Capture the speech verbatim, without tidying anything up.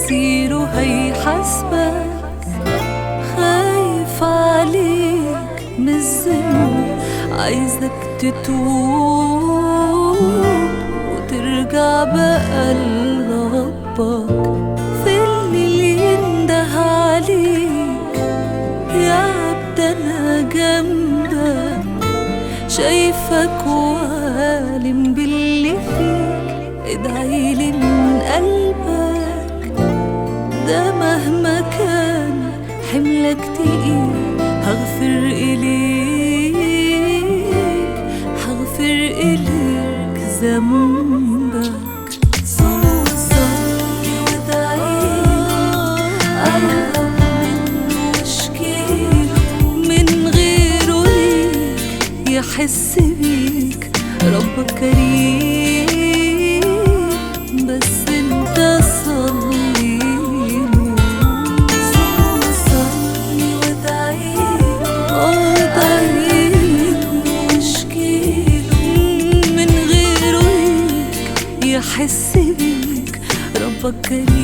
مصيره هيحاسبك، خايف عليك من الذنوب، عايزك تتوب وترجع بقى لربك. في الليل ينده عليك يا عبد انا جنبك، شايفك وعالم باللي فيك، ادعيلي من قلبك. ده مهما كان حملك تقيل هغفر إليك، هغفر إليك ذنبك. صوم صلي وادعيله، قرب منه واشكيله، من غيره ليك يحس بيك. ربك كريم بس انت صليله. صوم صلي وادعيله، ادعيله واشكيله، من غيره ليك يحس بيك. ربك كريم